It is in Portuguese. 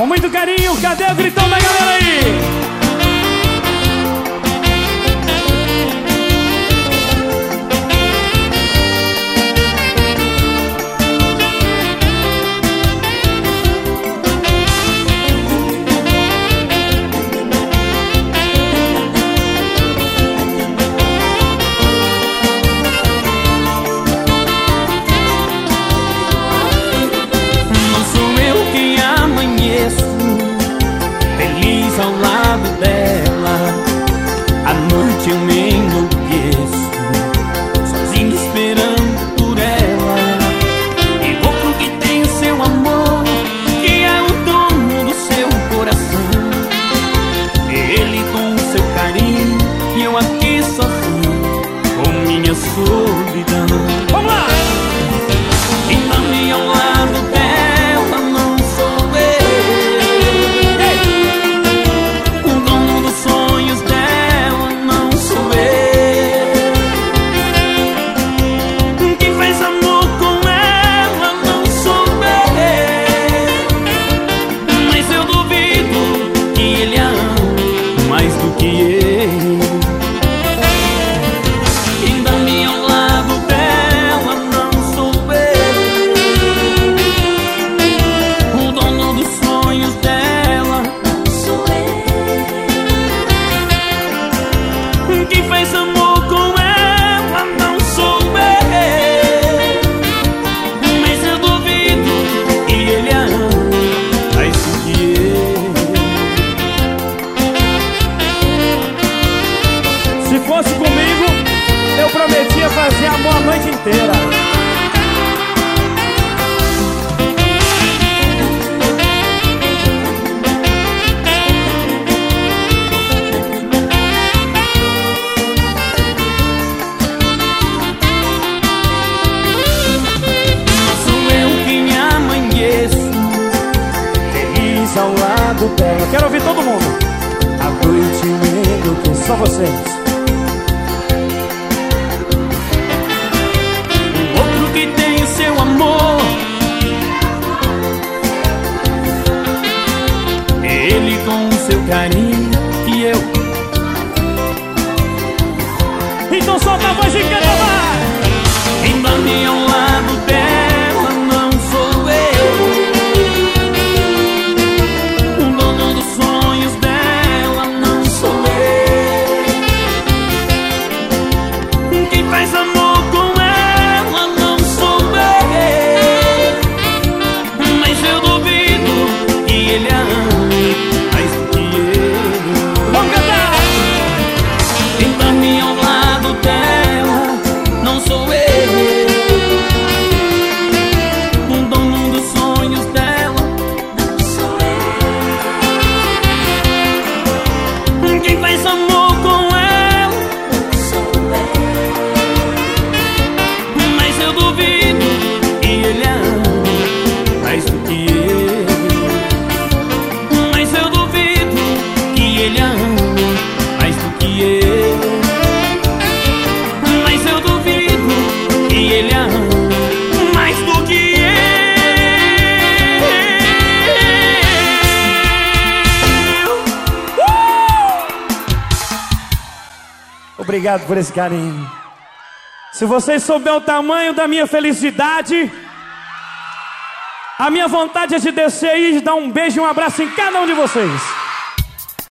Com muito carinho, cadê o gritão da galera aí? Ao lado dela, à noite eu me enlouqueço, sozinho esperando por ela. E outro que tem o seu amor, que é o dono do seu coração. Ele com o seu carinho e eu aqui sozinho, com minha solidão. Vamos lá! Então me ao lado dela não sou eu, fazer amor a noite inteira. Sou eu quem amanheço, feliz ao lado dela. Quero ouvir todo mundo. A noite medo que só vocês. Seu amor, ele com o seu carinho e eu. Então solta a voz e canta, vai! Ainda ao lado dela não sou eu, o dono dos sonhos dela não sou eu. Quem faz amor com ela não sou eu, mas eu duvido que ele a ame mais do que eu. Vamos cantar! Então ao lado dela não sou eu, o dono dos sonhos dela não sou eu. Quem faz amor com ela não sou eu, mas eu duvido que ele a ame mais do que eu. Mas eu duvido que ele a ame mais do que eu. Mas eu duvido que ele a ame mais do que eu. Obrigado por esse carinho. Se vocês souberem o tamanho da minha felicidade, a minha vontade é de descer e de dar um beijo e um abraço em cada um de vocês.